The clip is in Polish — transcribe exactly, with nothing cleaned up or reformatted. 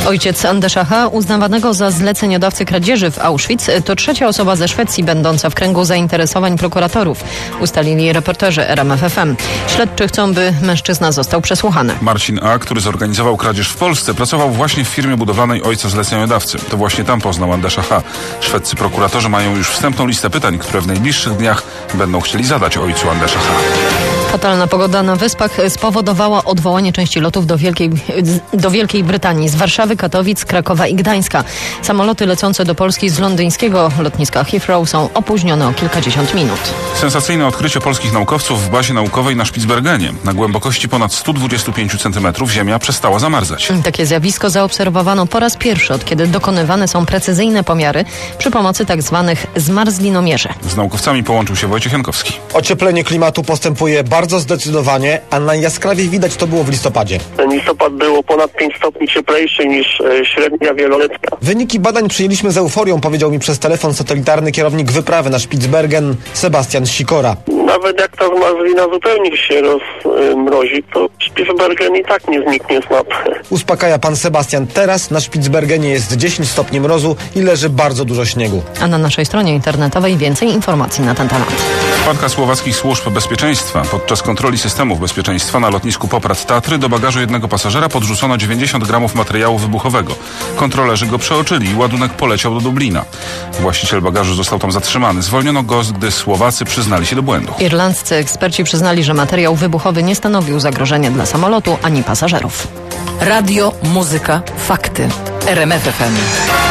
Ojciec Andesza H., uznawanego za zleceniodawcę kradzieży w Auschwitz, to trzecia osoba ze Szwecji będąca w kręgu zainteresowań prokuratorów, ustalili reporterzy R M F F M. Śledczy chcą, by mężczyzna został przesłuchany. Marcin A., który zorganizował kradzież w Polsce, pracował właśnie w firmie budowanej ojca zleceniodawcy. To właśnie tam poznał Andesza H. Szwedzcy prokuratorzy mają już wstępną listę pytań, które w najbliższych dniach będą chcieli zadać ojcu Andesza H. Fatalna pogoda na Wyspach spowodowała odwołanie części lotów do Wielkiej, do Wielkiej Brytanii z Warszawy, Katowic, Krakowa i Gdańska. Samoloty lecące do Polski z londyńskiego lotniska Heathrow są opóźnione o kilkadziesiąt minut. Sensacyjne odkrycie polskich naukowców w bazie naukowej na Spitsbergenie. Na głębokości ponad sto dwadzieścia pięć centymetrów ziemia przestała zamarzać. Takie zjawisko zaobserwowano po raz pierwszy, od kiedy dokonywane są precyzyjne pomiary przy pomocy tzw. zmarzlinomierzy. Z naukowcami połączył się Wojciech Jankowski. Ocieplenie klimatu postępuje bardzo zdecydowanie, a najjaskrawiej widać to było w listopadzie. Ten listopad było ponad pięć stopni cieplejszy niż e, średnia wieloletnia. Wyniki badań przyjęliśmy z euforią, powiedział mi przez telefon satelitarny kierownik wyprawy na Spitsbergen Sebastian Sikora. Nawet jak ta zmarzlina zupełnie się rozmrozi, to Spitsbergen i tak nie zniknie z mapy. Uspokaja pan Sebastian. Teraz na Spitsbergenie jest dziesięć stopni mrozu i leży bardzo dużo śniegu. A na naszej stronie internetowej więcej informacji na ten temat. Wpadka słowackich służb bezpieczeństwa. Podczas kontroli systemów bezpieczeństwa na lotnisku Poprad Tatry do bagażu jednego pasażera podrzucono dziewięćdziesiąt gramów materiału wybuchowego. Kontrolerzy go przeoczyli i ładunek poleciał do Dublina. Właściciel bagażu został tam zatrzymany. Zwolniono go, gdy Słowacy przyznali się do błędu. Irlandzcy eksperci przyznali, że materiał wybuchowy nie stanowił zagrożenia dla samolotu ani pasażerów. Radio, muzyka, fakty. R M F F M.